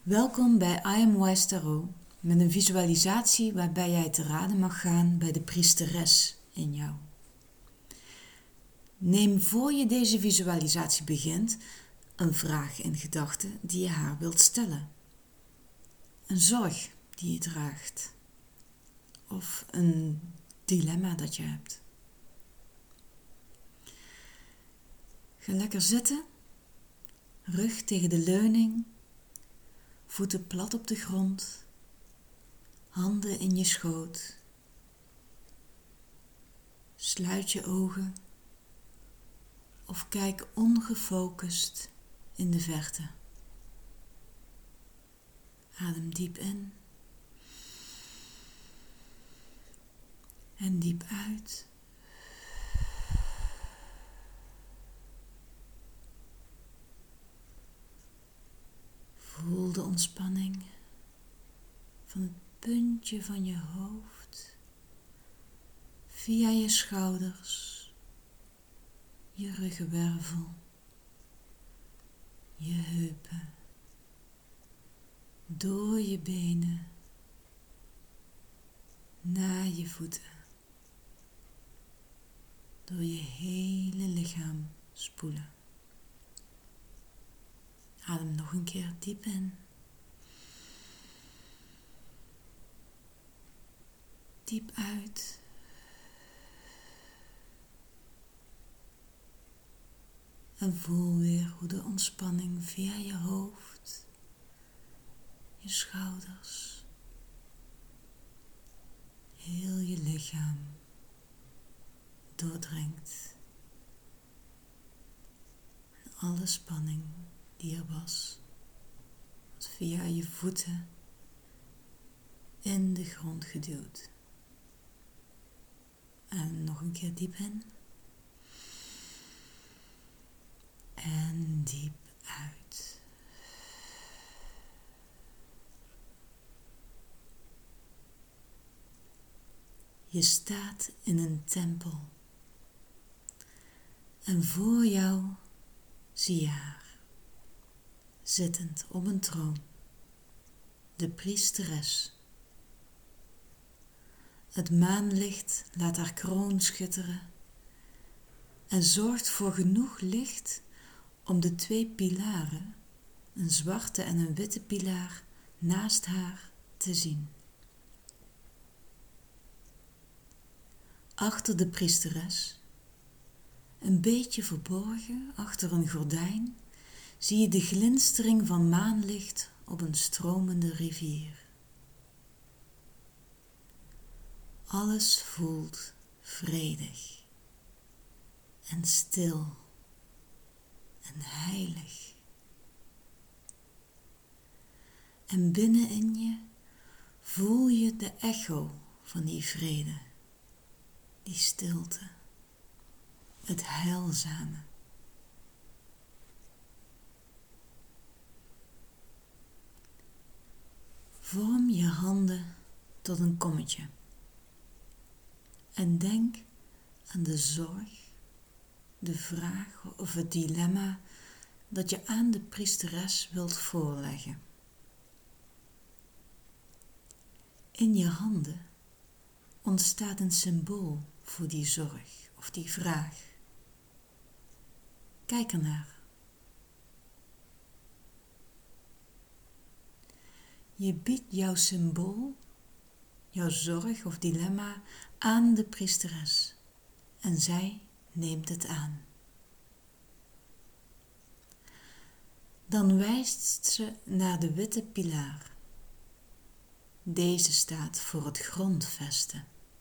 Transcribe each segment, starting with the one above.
Welkom bij I Am Wise Tarot met een visualisatie waarbij jij te raden mag gaan bij de priesteres in jou. Neem voor je deze visualisatie begint een vraag in gedachten die je haar wilt stellen. Een zorg die je draagt of een dilemma dat je hebt. Ga lekker zitten, rug tegen de leuning, voeten plat op de grond, handen in je schoot. Sluit je ogen of kijk ongefocust in de verte. Adem diep in en diep uit. Voel de ontspanning van het puntje van je hoofd via je schouders, je ruggenwervel, je heupen, door je benen, naar je voeten, door je hele lichaam spoelen. Adem nog een keer diep in. Diep uit. En voel weer hoe de ontspanning via je hoofd, je schouders, heel je lichaam doordringt. En alle spanning die er was, wordt via je voeten in de grond geduwd. En nog een keer diep in. En diep uit. Je staat in een tempel. En voor jou zie je haar, zittend op een troon, de priesteres. Het maanlicht laat haar kroon schitteren en zorgt voor genoeg licht om de 2 pilaren, een zwarte en een witte pilaar, naast haar te zien. Achter de priesteres, een beetje verborgen achter een gordijn, zie je de glinstering van maanlicht op een stromende rivier. Alles voelt vredig en stil en heilig. En binnenin je voel je de echo van die vrede, die stilte, het heilzame. Vorm je handen tot een kommetje en denk aan de zorg, de vraag of het dilemma dat je aan de priesteres wilt voorleggen. In je handen ontstaat een symbool voor die zorg of die vraag. Kijk ernaar. Je biedt jouw symbool, jouw zorg of dilemma aan de priesteres en zij neemt het aan. Dan wijst ze naar de witte pilaar. Deze staat voor het grondvesten.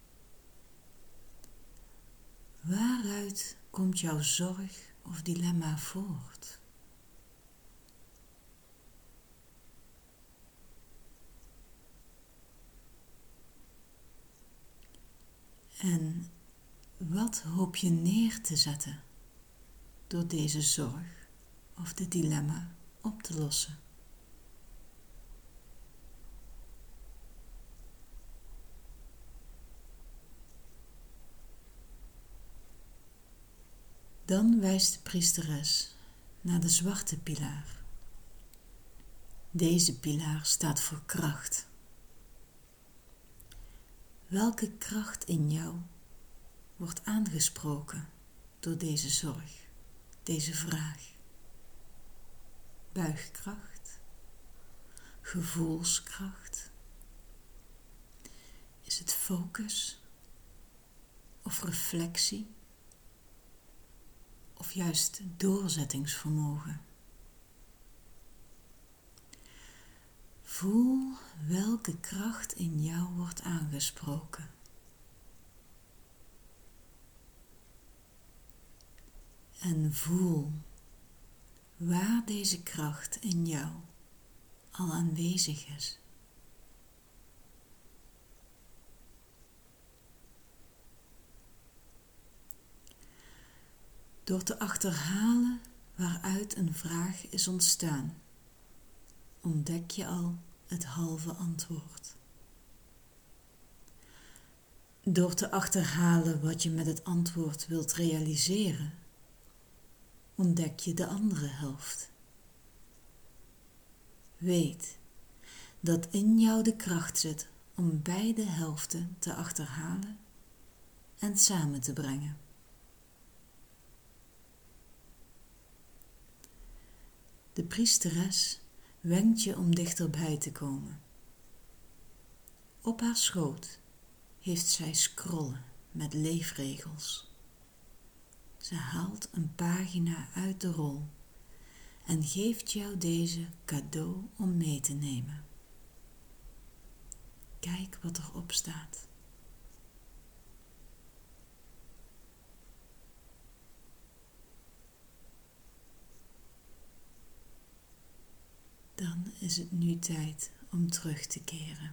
Waaruit komt jouw zorg of dilemma voort? En wat hoop je neer te zetten door deze zorg of dit dilemma op te lossen? Dan wijst de priesteres naar de zwarte pilaar. Deze pilaar staat voor kracht. Welke kracht in jou wordt aangesproken door deze zorg, deze vraag? Buigkracht? Gevoelskracht? Is het focus? Of reflectie? Of juist doorzettingsvermogen? Voel welke kracht in jou wordt aangesproken. En voel waar deze kracht in jou al aanwezig is. Door te achterhalen waaruit een vraag is ontstaan, ontdek je al het halve antwoord. Door te achterhalen wat je met het antwoord wilt realiseren, ontdek je de andere helft. Weet dat in jou de kracht zit om beide helften te achterhalen en samen te brengen. De priesteres wenkt je om dichterbij te komen. Op haar schoot heeft zij scrollen met leefregels. Ze haalt een pagina uit de rol en geeft jou deze cadeau om mee te nemen. Kijk wat erop staat. Dan is het nu tijd om terug te keren.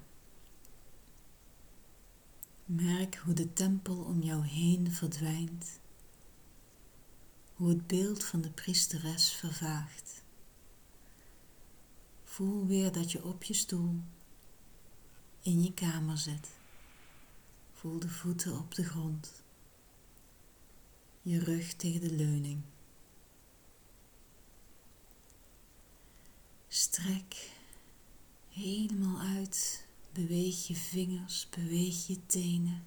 Merk hoe de tempel om jou heen verdwijnt, hoe het beeld van de priesteres vervaagt. Voel weer dat je op je stoel in je kamer zit. Voel de voeten op de grond, je rug tegen de leuning. Strek helemaal uit, beweeg je vingers, beweeg je tenen.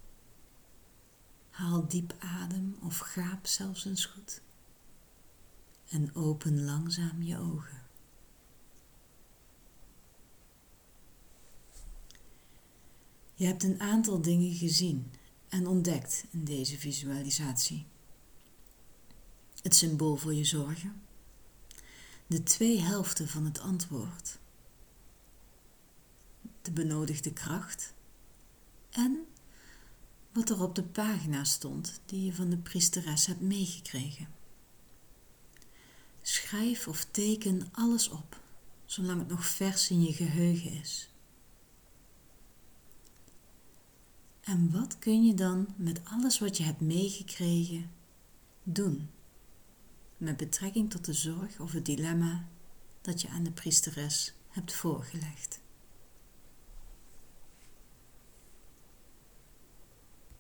Haal diep adem of gaap zelfs eens goed. En open langzaam je ogen. Je hebt een aantal dingen gezien en ontdekt in deze visualisatie. Het symbool voor je zorgen. De twee helften van het antwoord. De benodigde kracht. En wat er op de pagina stond die je van de priesteres hebt meegekregen. Schrijf of teken alles op, zolang het nog vers in je geheugen is. En wat kun je dan met alles wat je hebt meegekregen doen? Met betrekking tot de zorg of het dilemma dat je aan de priesteres hebt voorgelegd.